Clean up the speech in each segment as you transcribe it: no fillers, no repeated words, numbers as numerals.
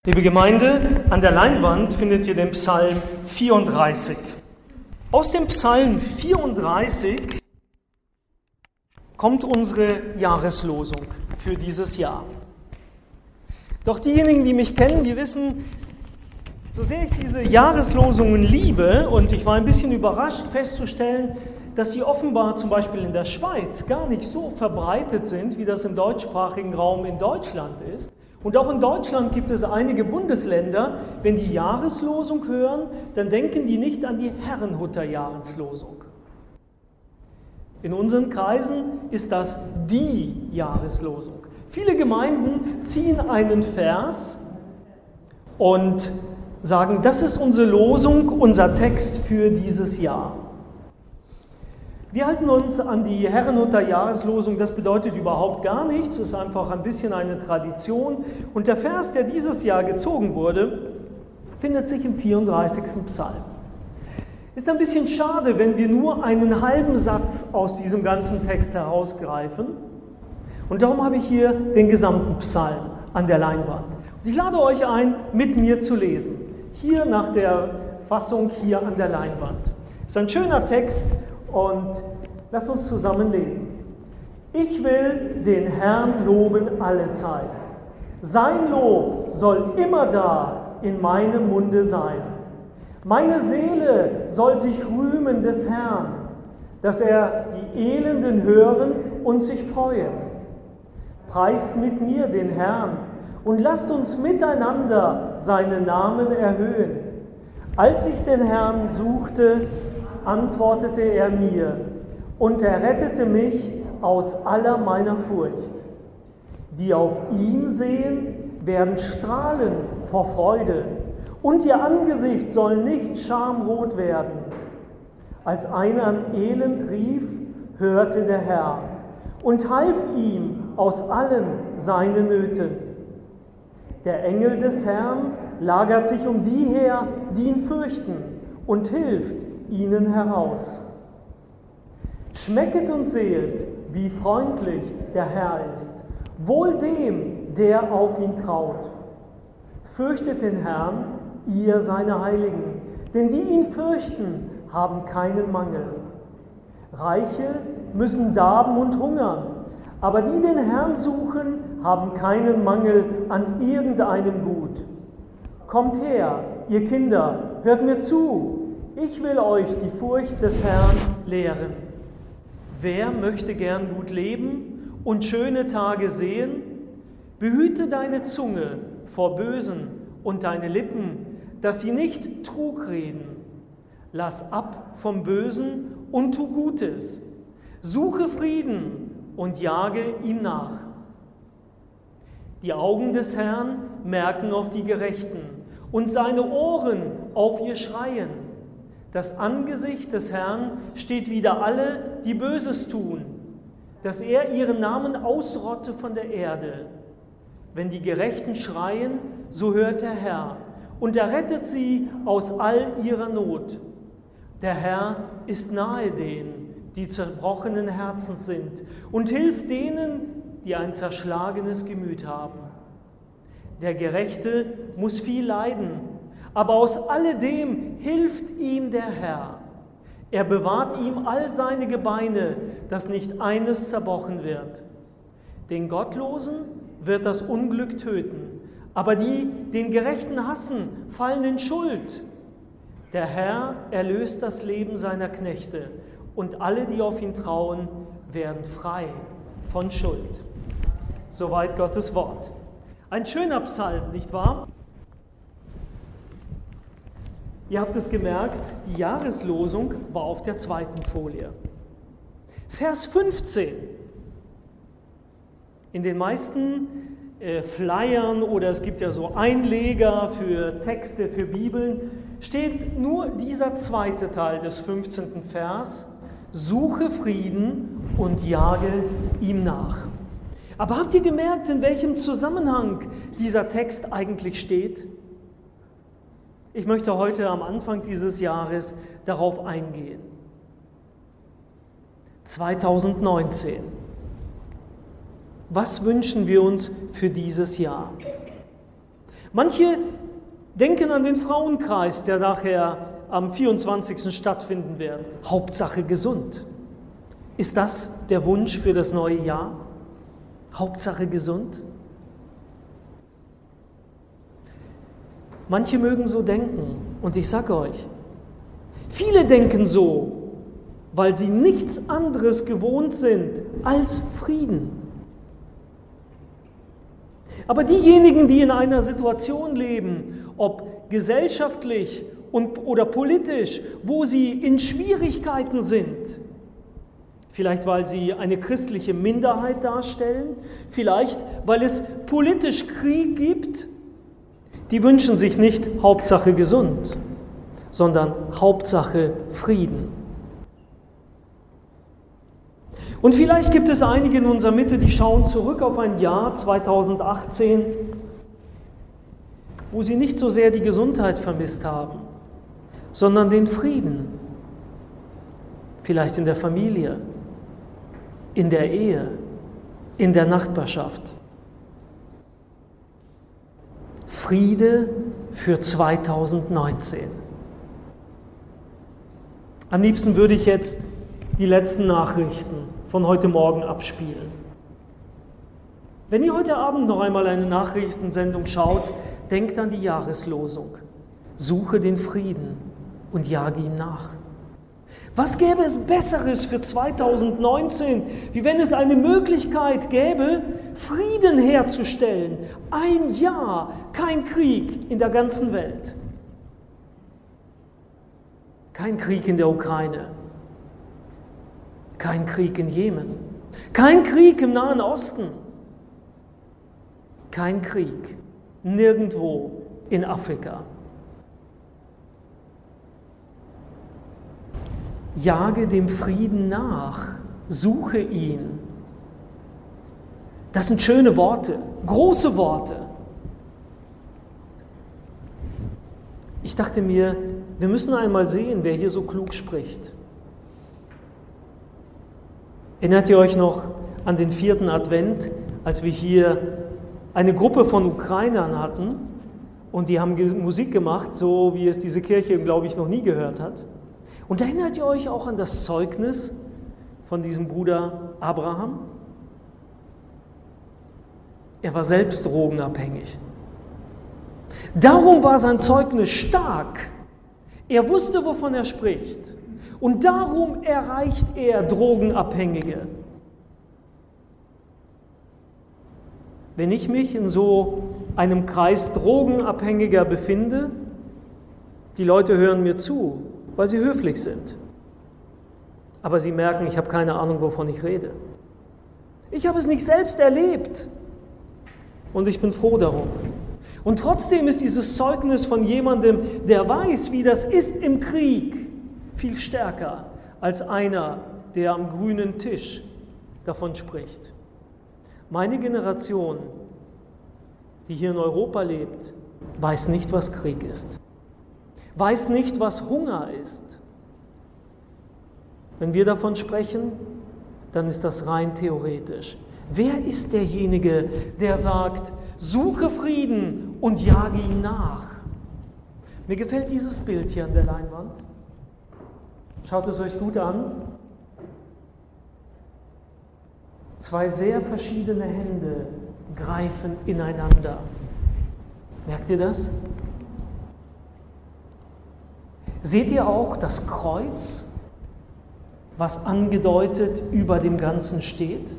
Liebe Gemeinde, an der Leinwand findet ihr den Psalm 34. Aus dem Psalm 34 kommt unsere Jahreslosung für dieses Jahr. Doch diejenigen, die mich kennen, die wissen, so sehr ich diese Jahreslosungen liebe, und ich war ein bisschen überrascht festzustellen, dass sie offenbar zum Beispiel in der Schweiz gar nicht so verbreitet sind, wie das im deutschsprachigen Raum in Deutschland ist. Und auch in Deutschland gibt es einige Bundesländer, wenn die Jahreslosung hören, dann denken die nicht an die Herrnhuter Jahreslosung. In unseren Kreisen ist das die Jahreslosung. Viele Gemeinden ziehen einen Vers und sagen, das ist unsere Losung, unser Text für dieses Jahr. Wir halten uns an die Herrnhuter Jahreslosung, das bedeutet überhaupt gar nichts, es ist einfach ein bisschen eine Tradition. Und der Vers, der dieses Jahr gezogen wurde, findet sich im 34. Psalm. Ist ein bisschen schade, wenn wir nur einen halben Satz aus diesem ganzen Text herausgreifen. Und darum habe ich hier den gesamten Psalm an der Leinwand. Und ich lade euch ein, mit mir zu lesen. Hier nach der Fassung hier an der Leinwand. Ist ein schöner Text. Und lass uns zusammen lesen. Ich will den Herrn loben alle Zeit. Sein Lob soll immer da in meinem Munde sein. Meine Seele soll sich rühmen des Herrn, dass er die Elenden hören und sich freuen. Preist mit mir den Herrn und lasst uns miteinander seinen Namen erhöhen. Als ich den Herrn suchte, antwortete er mir und er rettete mich aus aller meiner Furcht. Die auf ihn sehen, werden strahlen vor Freude und ihr Angesicht soll nicht schamrot werden. Als einer an Elend rief, hörte der Herr und half ihm aus allen seinen Nöten. Der Engel des Herrn lagert sich um die her, die ihn fürchten, und hilft ihnen heraus. Schmecket und sehet, wie freundlich der Herr ist. Wohl dem, der auf ihn traut. Fürchtet den Herrn, ihr seine Heiligen, denn die ihn fürchten, haben keinen Mangel. Reiche müssen darben und hungern, aber die den Herrn suchen, haben keinen Mangel an irgendeinem Gut. Kommt her, ihr Kinder, hört mir zu. Ich will euch die Furcht des Herrn lehren. Wer möchte gern gut leben und schöne Tage sehen? Behüte deine Zunge vor Bösen und deine Lippen, dass sie nicht Trug reden. Lass ab vom Bösen und tu Gutes. Suche Frieden und jage ihm nach. Die Augen des Herrn merken auf die Gerechten und seine Ohren auf ihr Schreien. Das Angesicht des Herrn steht wider alle, die Böses tun, dass er ihren Namen ausrotte von der Erde. Wenn die Gerechten schreien, so hört der Herr und er rettet sie aus all ihrer Not. Der Herr ist nahe denen, die zerbrochenen Herzens sind, und hilft denen, die ein zerschlagenes Gemüt haben. Der Gerechte muss viel leiden, aber aus alledem hilft ihm der Herr. Er bewahrt ihm all seine Gebeine, dass nicht eines zerbrochen wird. Den Gottlosen wird das Unglück töten, aber die den Gerechten hassen, fallen in Schuld. Der Herr erlöst das Leben seiner Knechte, und alle, die auf ihn trauen, werden frei von Schuld. Soweit Gottes Wort. Ein schöner Psalm, nicht wahr? Ihr habt es gemerkt, die Jahreslosung war auf der zweiten Folie. Vers 15. In den meisten Flyern oder es gibt ja so Einleger für Texte, für Bibeln, steht nur dieser zweite Teil des 15. Vers: Suche Frieden und jage ihm nach. Aber habt ihr gemerkt, in welchem Zusammenhang dieser Text eigentlich steht? Ich möchte heute am Anfang dieses Jahres darauf eingehen. 2019. Was wünschen wir uns für dieses Jahr? Manche denken an den Frauenkreis, der nachher am 24. stattfinden wird. Hauptsache gesund. Ist das der Wunsch für das neue Jahr? Hauptsache gesund? Manche mögen so denken und ich sage euch, viele denken so, weil sie nichts anderes gewohnt sind als Frieden. Aber diejenigen, die in einer Situation leben, ob gesellschaftlich oder politisch, wo sie in Schwierigkeiten sind, vielleicht weil sie eine christliche Minderheit darstellen, vielleicht weil es politisch Krieg gibt, die wünschen sich nicht Hauptsache gesund, sondern Hauptsache Frieden. Und vielleicht gibt es einige in unserer Mitte, die schauen zurück auf ein Jahr 2018, wo sie nicht so sehr die Gesundheit vermisst haben, sondern den Frieden. Vielleicht in der Familie, in der Ehe, in der Nachbarschaft. Friede für 2019. Am liebsten würde ich jetzt die letzten Nachrichten von heute Morgen abspielen. Wenn ihr heute Abend noch einmal eine Nachrichtensendung schaut, denkt an die Jahreslosung. Suche den Frieden und jage ihm nach. Was gäbe es Besseres für 2019, wie wenn es eine Möglichkeit gäbe, Frieden herzustellen? Ein Jahr, kein Krieg in der ganzen Welt. Kein Krieg in der Ukraine. Kein Krieg in Jemen. Kein Krieg im Nahen Osten. Kein Krieg nirgendwo in Afrika. Jage dem Frieden nach, suche ihn. Das sind schöne Worte, große Worte. Ich dachte mir, wir müssen einmal sehen, wer hier so klug spricht. Erinnert ihr euch noch an den 4. Advent, als wir hier eine Gruppe von Ukrainern hatten und die haben Musik gemacht, so wie es diese Kirche, glaube ich, noch nie gehört hat? Und erinnert ihr euch auch an das Zeugnis von diesem Bruder Abraham? Er war selbst drogenabhängig. Darum war sein Zeugnis stark. Er wusste, wovon er spricht. Und darum erreicht er Drogenabhängige. Wenn ich mich in so einem Kreis Drogenabhängiger befinde, die Leute hören mir zu, weil sie höflich sind. Aber sie merken, ich habe keine Ahnung, wovon ich rede. Ich habe es nicht selbst erlebt. Und ich bin froh darum. Und trotzdem ist dieses Zeugnis von jemandem, der weiß, wie das ist im Krieg, viel stärker als einer, der am grünen Tisch davon spricht. Meine Generation, die hier in Europa lebt, weiß nicht, was Krieg ist. Weiß nicht, was Hunger ist. Wenn wir davon sprechen, dann ist das rein theoretisch. Wer ist derjenige, der sagt, suche Frieden und jage ihm nach? Mir gefällt dieses Bild hier an der Leinwand. Schaut es euch gut an. 2 sehr verschiedene Hände greifen ineinander. Merkt ihr das? Seht ihr auch das Kreuz, was angedeutet über dem Ganzen steht?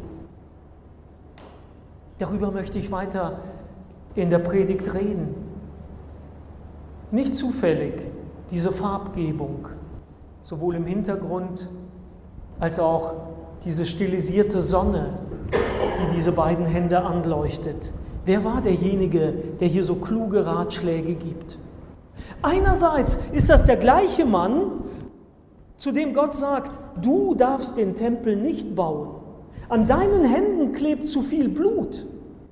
Darüber möchte ich weiter in der Predigt reden. Nicht zufällig diese Farbgebung, sowohl im Hintergrund als auch diese stilisierte Sonne, die diese beiden Hände anleuchtet. Wer war derjenige, der hier so kluge Ratschläge gibt? Einerseits ist das der gleiche Mann, zu dem Gott sagt, du darfst den Tempel nicht bauen. An deinen Händen klebt zu viel Blut.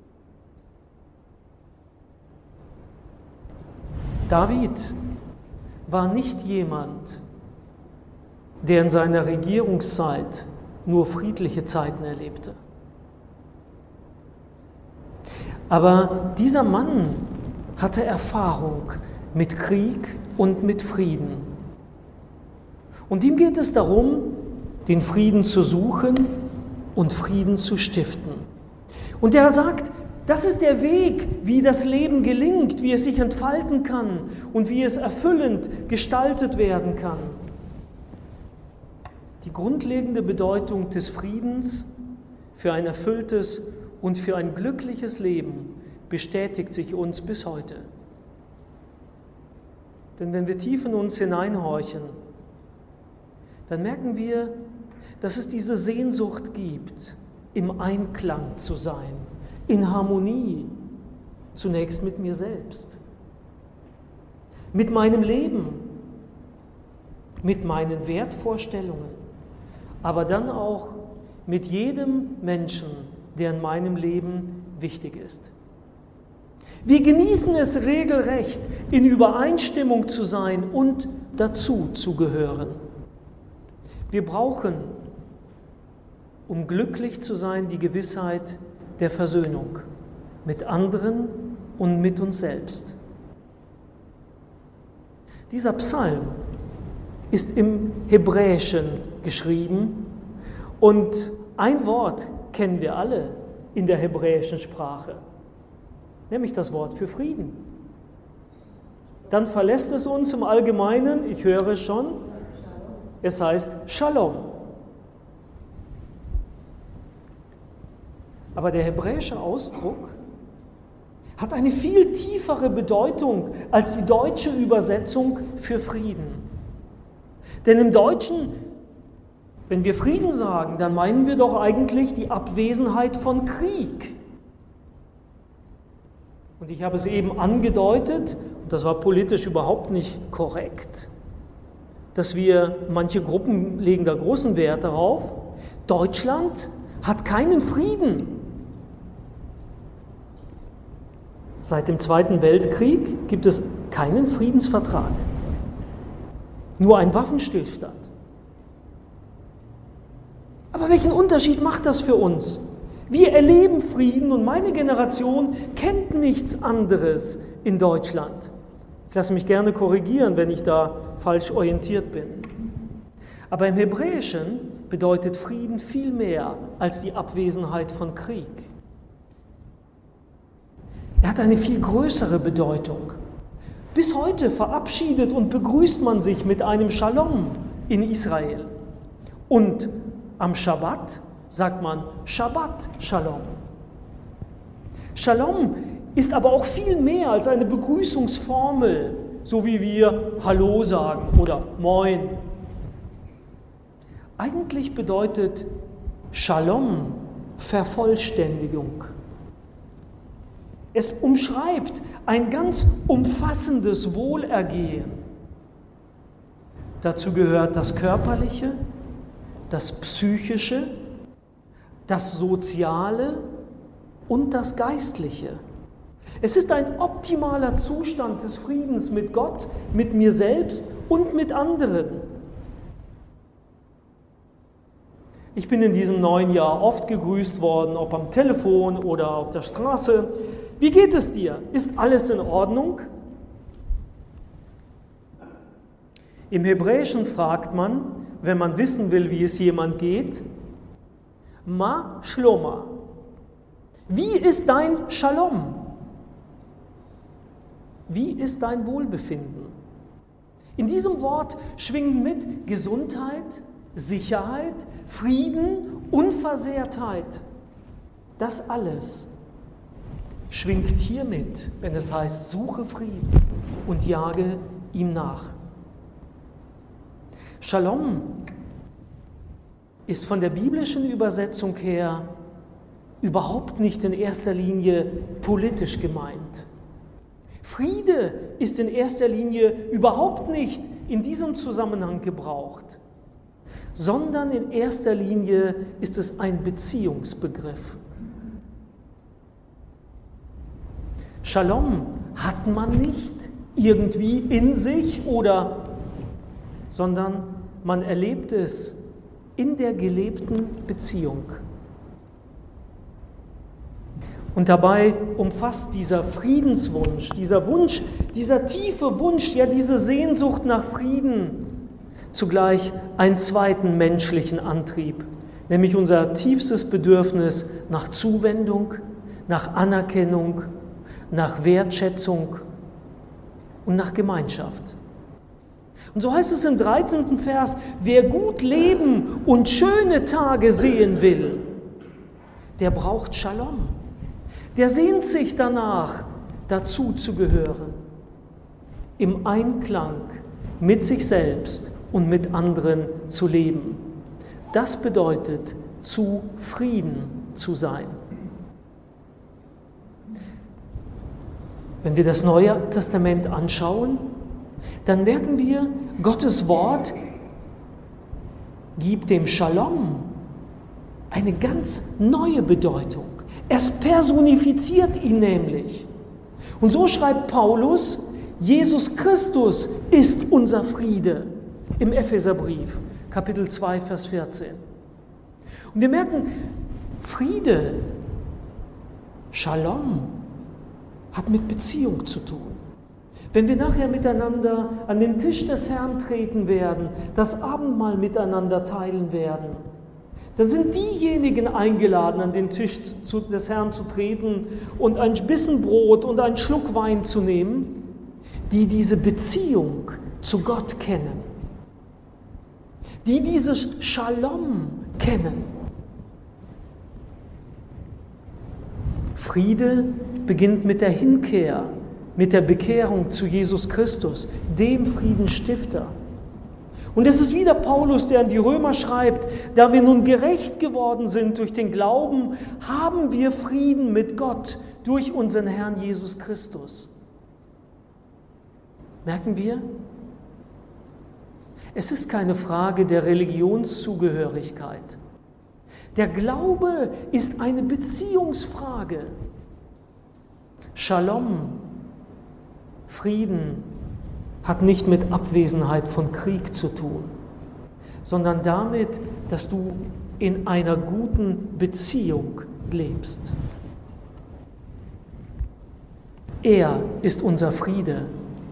David war nicht jemand, der in seiner Regierungszeit nur friedliche Zeiten erlebte. Aber dieser Mann hatte Erfahrung mit Krieg und mit Frieden. Und ihm geht es darum, den Frieden zu suchen und Frieden zu stiften. Und er sagt, das ist der Weg, wie das Leben gelingt, wie es sich entfalten kann und wie es erfüllend gestaltet werden kann. Die grundlegende Bedeutung des Friedens für ein erfülltes und für ein glückliches Leben bestätigt sich uns bis heute. Denn wenn wir tief in uns hineinhorchen, dann merken wir, dass es diese Sehnsucht gibt, im Einklang zu sein, in Harmonie, zunächst mit mir selbst, mit meinem Leben, mit meinen Wertvorstellungen, aber dann auch mit jedem Menschen, der in meinem Leben wichtig ist. Wir genießen es regelrecht, in Übereinstimmung zu sein und dazu zu gehören. Wir brauchen, um glücklich zu sein, die Gewissheit der Versöhnung mit anderen und mit uns selbst. Dieser Psalm ist im Hebräischen geschrieben und ein Wort kennen wir alle in der hebräischen Sprache, nämlich das Wort für Frieden. Dann verlässt es uns im Allgemeinen, ich höre es schon, es heißt Shalom. Aber der hebräische Ausdruck hat eine viel tiefere Bedeutung als die deutsche Übersetzung für Frieden. Denn im Deutschen, wenn wir Frieden sagen, dann meinen wir doch eigentlich die Abwesenheit von Krieg. Und ich habe es eben angedeutet, und das war politisch überhaupt nicht korrekt, dass manche Gruppen legen da großen Wert darauf, Deutschland hat keinen Frieden. Seit dem Zweiten Weltkrieg gibt es keinen Friedensvertrag, nur einen Waffenstillstand. Aber welchen Unterschied macht das für uns? Wir erleben Frieden und meine Generation kennt nichts anderes in Deutschland. Ich lasse mich gerne korrigieren, wenn ich da falsch orientiert bin. Aber im Hebräischen bedeutet Frieden viel mehr als die Abwesenheit von Krieg. Er hat eine viel größere Bedeutung. Bis heute verabschiedet und begrüßt man sich mit einem Shalom in Israel. Und am Schabbat sagt man Shabbat Shalom. Shalom ist aber auch viel mehr als eine Begrüßungsformel, so wie wir Hallo sagen oder Moin. Eigentlich bedeutet Shalom Vervollständigung. Es umschreibt ein ganz umfassendes Wohlergehen. Dazu gehört das Körperliche, das Psychische, das Soziale und das Geistliche. Es ist ein optimaler Zustand des Friedens mit Gott, mit mir selbst und mit anderen. Ich bin in diesem neuen Jahr oft gegrüßt worden, ob am Telefon oder auf der Straße. Wie geht es dir? Ist alles in Ordnung? Im Hebräischen fragt man, wenn man wissen will, wie es jemand geht, Ma Shloma. Wie ist dein Shalom? Wie ist dein Wohlbefinden? In diesem Wort schwingen mit Gesundheit, Sicherheit, Frieden, Unversehrtheit. Das alles schwingt hier mit, wenn es heißt, suche Frieden und jage ihm nach. Shalom ist von der biblischen Übersetzung her überhaupt nicht in erster Linie politisch gemeint. Friede ist in erster Linie überhaupt nicht in diesem Zusammenhang gebraucht, sondern in erster Linie ist es ein Beziehungsbegriff. Shalom hat man nicht irgendwie in sich sondern man erlebt es in der gelebten Beziehung. Und dabei umfasst dieser Friedenswunsch, dieser Wunsch, dieser tiefe Wunsch, ja diese Sehnsucht nach Frieden, zugleich einen zweiten menschlichen Antrieb, nämlich unser tiefstes Bedürfnis nach Zuwendung, nach Anerkennung, nach Wertschätzung und nach Gemeinschaft. Und so heißt es im 13. Vers, wer gut leben und schöne Tage sehen will, der braucht Shalom. Der sehnt sich danach, dazu zu gehören, im Einklang mit sich selbst und mit anderen zu leben. Das bedeutet, zu Frieden zu sein. Wenn wir das Neue Testament anschauen, dann merken wir, Gottes Wort gibt dem Shalom eine ganz neue Bedeutung. Es personifiziert ihn nämlich. Und so schreibt Paulus, Jesus Christus ist unser Friede im Epheserbrief, Kapitel 2, Vers 14. Und wir merken, Friede, Shalom, hat mit Beziehung zu tun. Wenn wir nachher miteinander an den Tisch des Herrn treten werden, das Abendmahl miteinander teilen werden, dann sind diejenigen eingeladen, an den Tisch des Herrn zu treten und ein Bissen Brot und einen Schluck Wein zu nehmen, die diese Beziehung zu Gott kennen, die dieses Shalom kennen. Friede beginnt mit der Hinkehr, mit der Bekehrung zu Jesus Christus, dem Friedensstifter. Und es ist wieder Paulus, der an die Römer schreibt, da wir nun gerecht geworden sind durch den Glauben, haben wir Frieden mit Gott durch unseren Herrn Jesus Christus. Merken wir? Es ist keine Frage der Religionszugehörigkeit. Der Glaube ist eine Beziehungsfrage. Shalom, Frieden, hat nicht mit Abwesenheit von Krieg zu tun, sondern damit, dass du in einer guten Beziehung lebst. Er ist unser Friede.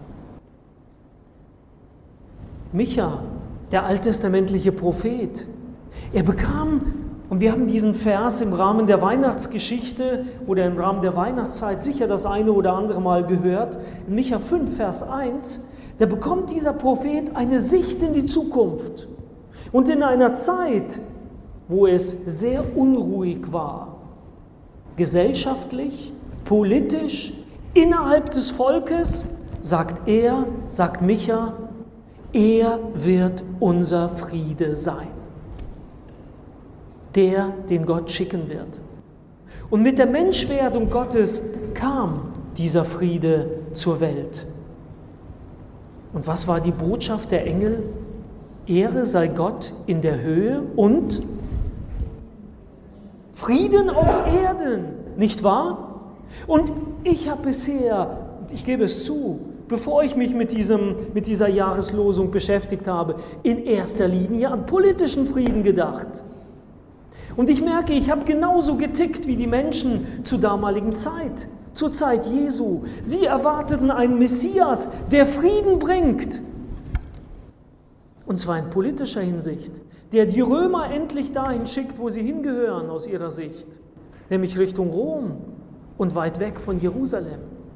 Micha, der alttestamentliche Prophet, er bekam, und wir haben diesen Vers im Rahmen der Weihnachtsgeschichte oder im Rahmen der Weihnachtszeit sicher das eine oder andere Mal gehört, in Micha 5, Vers 1, da bekommt dieser Prophet eine Sicht in die Zukunft. Und in einer Zeit, wo es sehr unruhig war, gesellschaftlich, politisch, innerhalb des Volkes, sagt Micha, er wird unser Friede sein. Der, den Gott schicken wird. Und mit der Menschwerdung Gottes kam dieser Friede zur Welt. Und was war die Botschaft der Engel? Ehre sei Gott in der Höhe und Frieden auf Erden, nicht wahr? Und ich habe bisher, ich gebe es zu, bevor ich mich mit dieser Jahreslosung beschäftigt habe, in erster Linie an politischen Frieden gedacht. Und ich merke, ich habe genauso getickt wie die Menschen zur damaligen Zeit, zur Zeit Jesu. Sie erwarteten einen Messias, der Frieden bringt. Und zwar in politischer Hinsicht, der die Römer endlich dahin schickt, wo sie hingehören aus ihrer Sicht, nämlich Richtung Rom und weit weg von Jerusalem.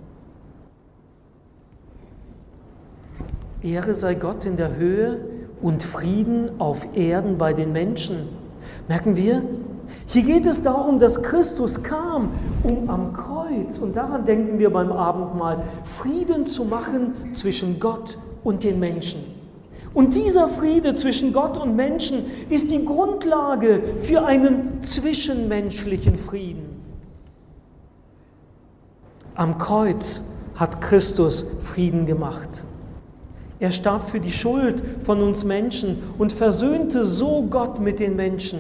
Ehre sei Gott in der Höhe und Frieden auf Erden bei den Menschen. Merken wir? Hier geht es darum, dass Christus kam, um am Kreuz, und daran denken wir beim Abendmahl, Frieden zu machen zwischen Gott und den Menschen. Und dieser Friede zwischen Gott und Menschen ist die Grundlage für einen zwischenmenschlichen Frieden. Am Kreuz hat Christus Frieden gemacht. Er starb für die Schuld von uns Menschen und versöhnte so Gott mit den Menschen.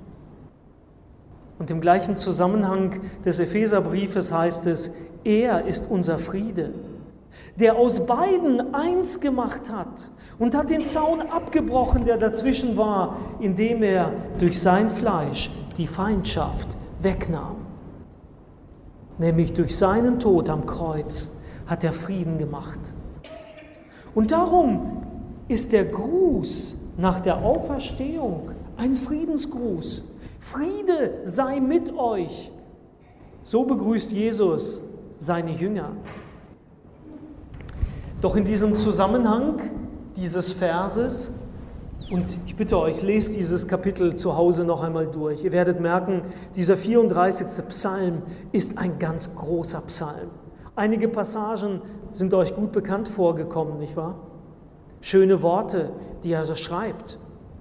Und im gleichen Zusammenhang des Epheserbriefes heißt es, er ist unser Friede, der aus beiden eins gemacht hat und hat den Zaun abgebrochen, der dazwischen war, indem er durch sein Fleisch die Feindschaft wegnahm. nämlich durch seinen Tod am Kreuz hat er Frieden gemacht. Und darum ist der Gruß nach der Auferstehung ein Friedensgruß. Friede sei mit euch. So begrüßt Jesus seine Jünger. Doch in diesem Zusammenhang dieses Verses, und ich bitte euch, lest dieses Kapitel zu Hause noch einmal durch. Ihr werdet merken, dieser 34. Psalm ist ein ganz großer Psalm. Einige Passagen sind euch gut bekannt vorgekommen, nicht wahr? Schöne Worte, die er schreibt.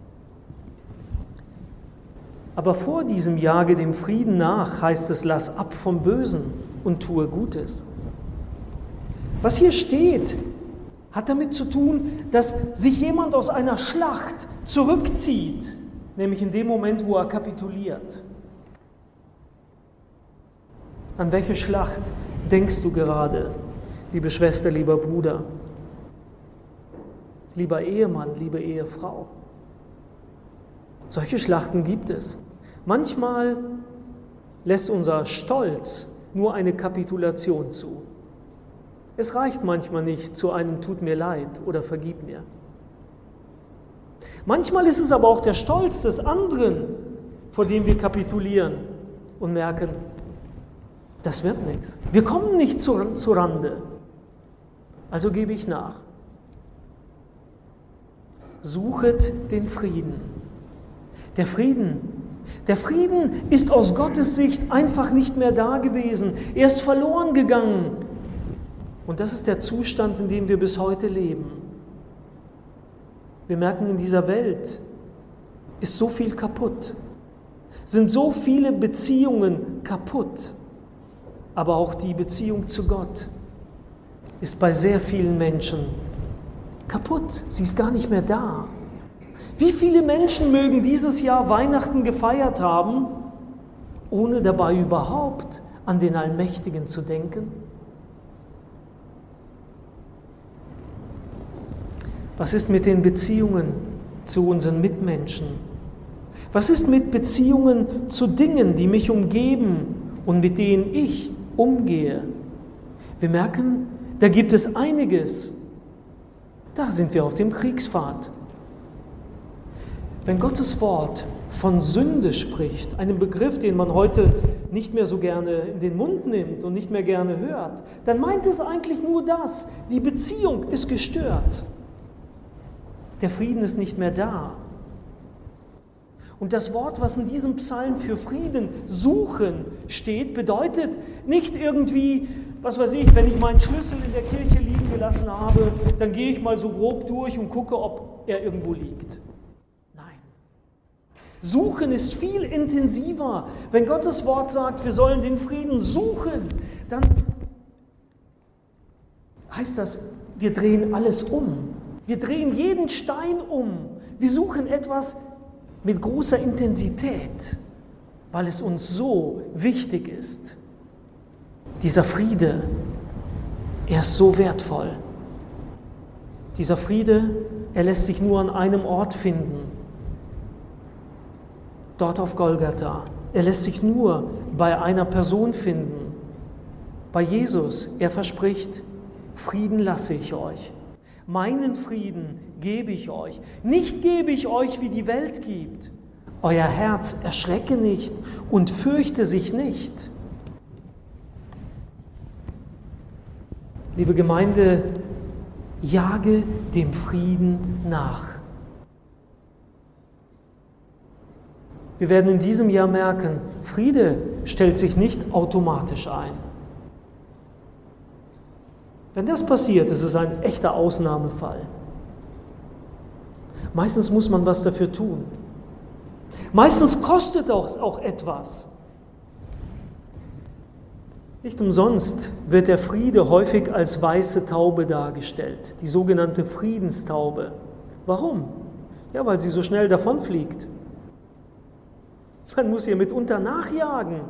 Aber vor diesem Jage dem Frieden nach, heißt es, lass ab vom Bösen und tue Gutes. Was hier steht, hat damit zu tun, dass sich jemand aus einer Schlacht zurückzieht, nämlich in dem Moment, wo er kapituliert. An welche Schlacht denkst du gerade, liebe Schwester, lieber Bruder, lieber Ehemann, liebe Ehefrau? Solche Schlachten gibt es. Manchmal lässt unser Stolz nur eine Kapitulation zu. Es reicht manchmal nicht zu einem Tut mir leid oder vergib mir. Manchmal ist es aber auch der Stolz des anderen, vor dem wir kapitulieren und merken, das wird nichts. Wir kommen nicht zu Rande. Also gebe ich nach. Suchet den Frieden. Der Frieden ist aus Gottes Sicht einfach nicht mehr da gewesen. Er ist verloren gegangen. Und das ist der Zustand, in dem wir bis heute leben. Wir merken, in dieser Welt ist so viel kaputt, sind so viele Beziehungen kaputt, aber auch die Beziehung zu Gott ist bei sehr vielen Menschen kaputt. Sie ist gar nicht mehr da. Wie viele Menschen mögen dieses Jahr Weihnachten gefeiert haben, ohne dabei überhaupt an den Allmächtigen zu denken? Was ist mit den Beziehungen zu unseren Mitmenschen? Was ist mit Beziehungen zu Dingen, die mich umgeben und mit denen ich umgehe? Wir merken, da gibt es einiges. Da sind wir auf dem Kriegspfad. Wenn Gottes Wort von Sünde spricht, einem Begriff, den man heute nicht mehr so gerne in den Mund nimmt und nicht mehr gerne hört, dann meint es eigentlich nur das: Die Beziehung ist gestört. Der Frieden ist nicht mehr da. Und das Wort, was in diesem Psalm für Frieden suchen steht, bedeutet nicht irgendwie, was weiß ich, wenn ich meinen Schlüssel in der Kirche liegen gelassen habe, dann gehe ich mal so grob durch und gucke, ob er irgendwo liegt. Nein. Suchen ist viel intensiver. Wenn Gottes Wort sagt, wir sollen den Frieden suchen, dann heißt das, wir drehen alles um. Wir drehen jeden Stein um. Wir suchen etwas mit großer Intensität, weil es uns so wichtig ist. Dieser Friede, er ist so wertvoll. Dieser Friede, er lässt sich nur an einem Ort finden. Dort auf Golgatha. Er lässt sich nur bei einer Person finden. Bei Jesus. Er verspricht, Frieden lasse ich euch. Meinen Frieden gebe ich euch. Nicht gebe ich euch, wie die Welt gibt. Euer Herz erschrecke nicht und fürchte sich nicht. Liebe Gemeinde, jage dem Frieden nach. Wir werden in diesem Jahr merken, Friede stellt sich nicht automatisch ein. Wenn das passiert, ist es ein echter Ausnahmefall. Meistens muss man was dafür tun. Meistens kostet es auch etwas. Nicht umsonst wird der Friede häufig als weiße Taube dargestellt, die sogenannte Friedenstaube. Warum? Ja, weil sie so schnell davonfliegt. Man muss ihr mitunter nachjagen.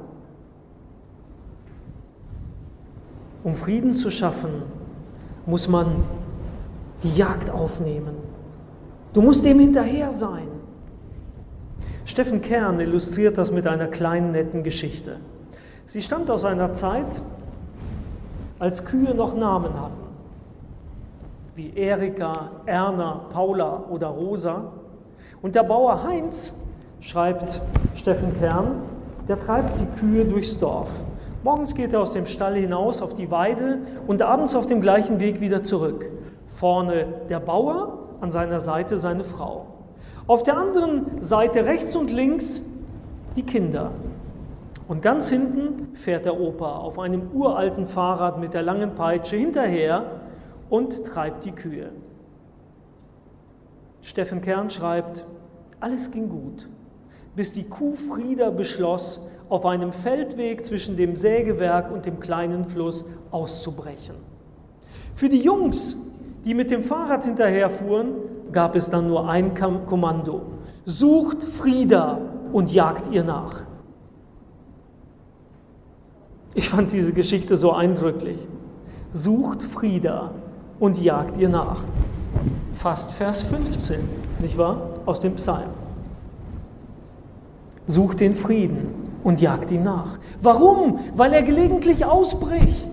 Um Frieden zu schaffen, muss man die Jagd aufnehmen. Du musst dem hinterher sein. Steffen Kern illustriert das mit einer kleinen, netten Geschichte. Sie stammt aus einer Zeit, als Kühe noch Namen hatten, wie Erika, Erna, Paula oder Rosa. Und der Bauer Heinz, schreibt Steffen Kern, der treibt die Kühe durchs Dorf. Morgens geht er aus dem Stall hinaus auf die Weide und abends auf dem gleichen Weg wieder zurück. Vorne der Bauer, an seiner Seite seine Frau. Auf der anderen Seite rechts und links die Kinder. Und ganz hinten fährt der Opa auf einem uralten Fahrrad mit der langen Peitsche hinterher und treibt die Kühe. Steffen Kern schreibt, alles ging gut, bis die Kuh Frieda beschloss, auf einem Feldweg zwischen dem Sägewerk und dem kleinen Fluss auszubrechen. Für die Jungs, die mit dem Fahrrad hinterherfuhren, gab es dann nur ein Kommando: Sucht Frieda und jagt ihr nach. Ich fand diese Geschichte so eindrücklich. Sucht Frieda und jagt ihr nach. Fast Vers 15, nicht wahr? Aus dem Psalm. Sucht den Frieden und jagt ihm nach. Warum? Weil er gelegentlich ausbricht.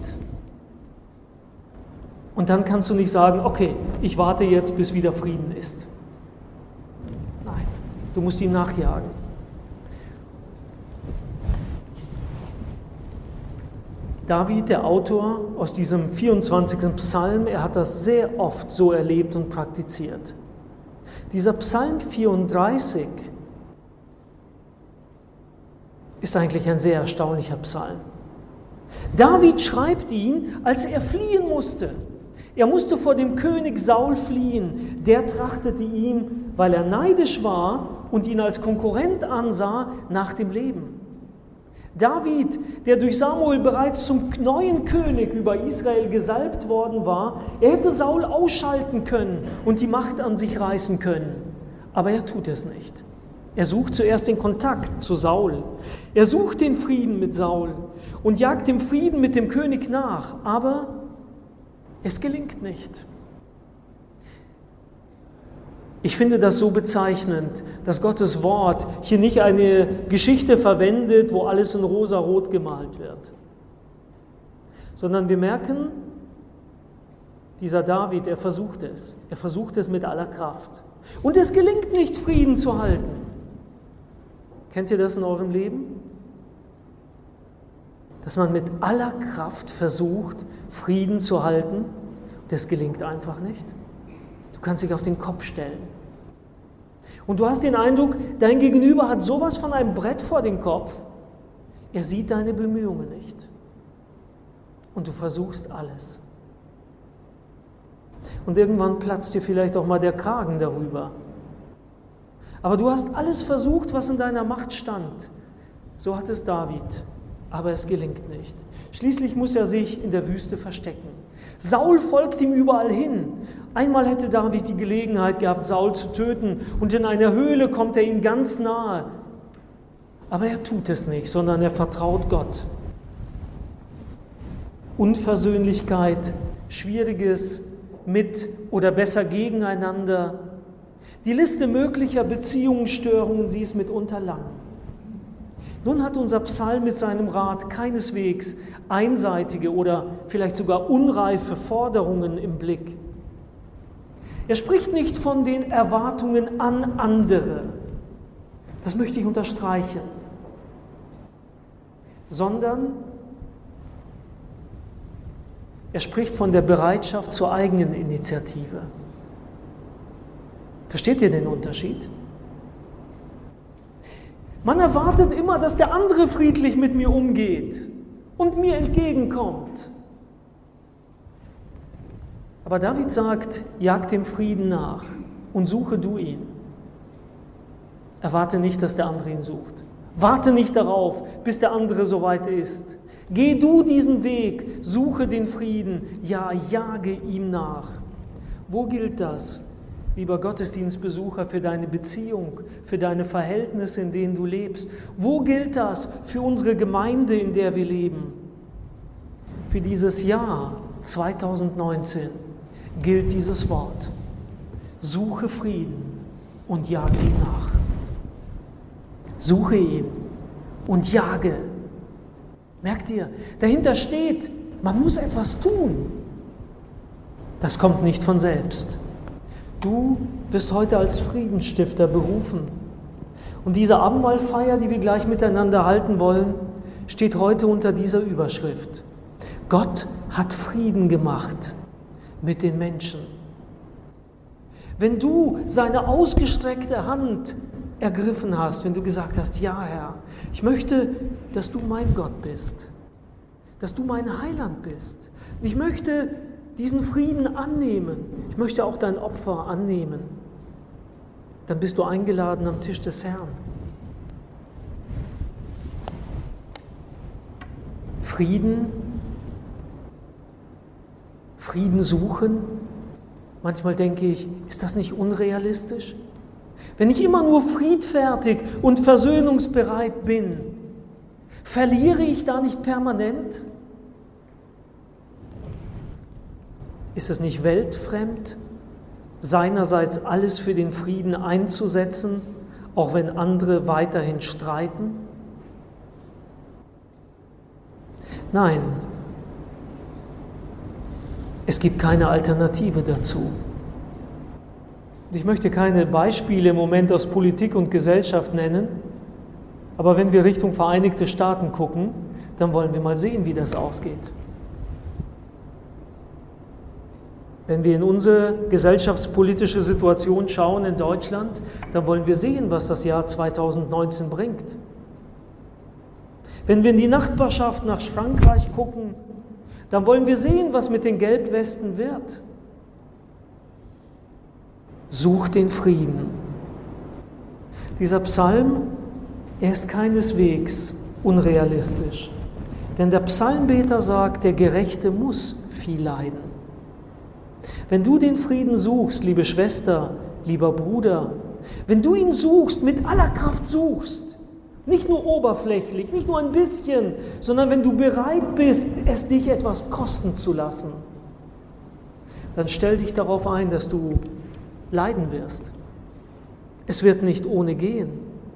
Und dann kannst du nicht sagen, okay, ich warte jetzt, bis wieder Frieden ist. Nein, du musst ihm nachjagen. David, der Autor aus diesem 24. Psalm, er hat das sehr oft so erlebt und praktiziert. Dieser Psalm 34 ist eigentlich ein sehr erstaunlicher Psalm. David schreibt ihn, als er fliehen musste. Er musste vor dem König Saul fliehen. Der trachtete ihm, weil er neidisch war und ihn als Konkurrent ansah, nach dem Leben. David, der durch Samuel bereits zum neuen König über Israel gesalbt worden war, er hätte Saul ausschalten können und die Macht an sich reißen können. Aber er tut es nicht. Er sucht zuerst den Kontakt zu Saul. Er sucht den Frieden mit Saul und jagt dem Frieden mit dem König nach. Aber es gelingt nicht. Ich finde das so bezeichnend, dass Gottes Wort hier nicht eine Geschichte verwendet, wo alles in rosa-rot gemalt wird, sondern wir merken, dieser David, er versucht es mit aller Kraft. Und es gelingt nicht, Frieden zu halten. Kennt ihr das in eurem Leben? Dass man mit aller Kraft versucht, Frieden zu halten, und es gelingt einfach nicht. Du kannst dich auf den Kopf stellen. Und du hast den Eindruck, dein Gegenüber hat sowas von einem Brett vor den Kopf, er sieht deine Bemühungen nicht. Und du versuchst alles. Und irgendwann platzt dir vielleicht auch mal der Kragen darüber. Aber du hast alles versucht, was in deiner Macht stand. So hat es David, aber es gelingt nicht. Schließlich muss er sich in der Wüste verstecken. Saul folgt ihm überall hin. Einmal hätte David die Gelegenheit gehabt, Saul zu töten, und in einer Höhle kommt er ihm ganz nahe. Aber er tut es nicht, sondern er vertraut Gott. Unversöhnlichkeit, Schwieriges mit oder besser gegeneinander. Die Liste möglicher Beziehungsstörungen, sie ist mitunter lang. Nun hat unser Psalm mit seinem Rat keineswegs einseitige oder vielleicht sogar unreife Forderungen im Blick. Er spricht nicht von den Erwartungen an andere, das möchte ich unterstreichen, sondern er spricht von der Bereitschaft zur eigenen Initiative. Versteht ihr den Unterschied? Man erwartet immer, dass der andere friedlich mit mir umgeht und mir entgegenkommt. Aber David sagt, jag dem Frieden nach und suche du ihn. Erwarte nicht, dass der andere ihn sucht. Warte nicht darauf, bis der andere soweit ist. Geh du diesen Weg, suche den Frieden, ja, jage ihm nach. Wo gilt das, lieber Gottesdienstbesucher, für deine Beziehung, für deine Verhältnisse, in denen du lebst? Wo gilt das für unsere Gemeinde, in der wir leben? Für dieses Jahr 2019 gilt dieses Wort. Suche Frieden und jage ihm nach. Suche ihn und jage Merkt ihr, dahinter steht, man muss etwas tun. Das kommt nicht von selbst. Du bist heute als Friedensstifter berufen. Und diese Abendmahlfeier, die wir gleich miteinander halten wollen, steht heute unter dieser Überschrift. Gott hat Frieden gemacht mit den Menschen. Wenn du seine ausgestreckte Hand ergriffen hast, wenn du gesagt hast, ja Herr, ich möchte, dass du mein Gott bist, dass du mein Heiland bist. Ich möchte diesen Frieden annehmen. Ich möchte auch dein Opfer annehmen. Dann bist du eingeladen am Tisch des Herrn. Frieden suchen. Manchmal denke ich, ist das nicht unrealistisch? Wenn ich immer nur friedfertig und versöhnungsbereit bin, verliere ich da nicht permanent? Ist es nicht weltfremd, seinerseits alles für den Frieden einzusetzen, auch wenn andere weiterhin streiten? Nein, es gibt keine Alternative dazu. Ich möchte keine Beispiele im Moment aus Politik und Gesellschaft nennen, aber wenn wir Richtung Vereinigte Staaten gucken, dann wollen wir mal sehen, wie das ausgeht. Wenn wir in unsere gesellschaftspolitische Situation schauen in Deutschland, dann wollen wir sehen, was das Jahr 2019 bringt. Wenn wir in die Nachbarschaft nach Frankreich gucken, dann wollen wir sehen, was mit den Gelbwesten wird. Such den Frieden. Dieser Psalm, er ist keineswegs unrealistisch. Denn der Psalmbeter sagt, der Gerechte muss viel leiden. Wenn du den Frieden suchst, liebe Schwester, lieber Bruder, wenn du ihn suchst, mit aller Kraft suchst, nicht nur oberflächlich, nicht nur ein bisschen, sondern wenn du bereit bist, es dich etwas kosten zu lassen, dann stell dich darauf ein, dass du leiden wirst. Es wird nicht ohne gehen.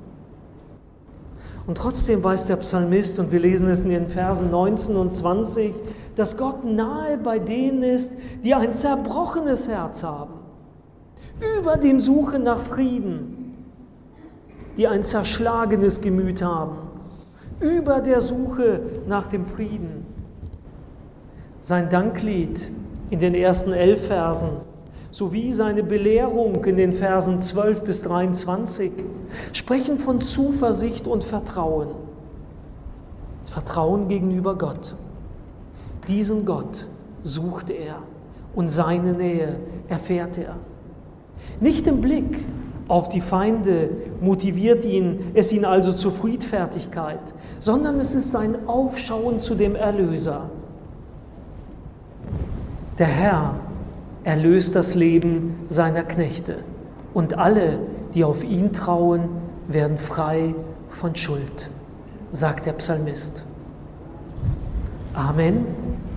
Und trotzdem weiß der Psalmist, und wir lesen es in den Versen 19 und 20, dass Gott nahe bei denen ist, die ein zerbrochenes Herz haben, über dem Suche nach Frieden, die ein zerschlagenes Gemüt haben, über der Suche nach dem Frieden. Sein Danklied in den ersten 11 Versen sowie seine Belehrung in den Versen 12 bis 23 sprechen von Zuversicht und Vertrauen. Vertrauen gegenüber Gott. Diesen Gott sucht er und seine Nähe erfährt er. Nicht im Blick auf die Feinde motiviert es ihn also zur Friedfertigkeit, sondern es ist sein Aufschauen zu dem Erlöser. Der Herr erlöst das Leben seiner Knechte und alle, die auf ihn trauen, werden frei von Schuld, sagt der Psalmist. Amen.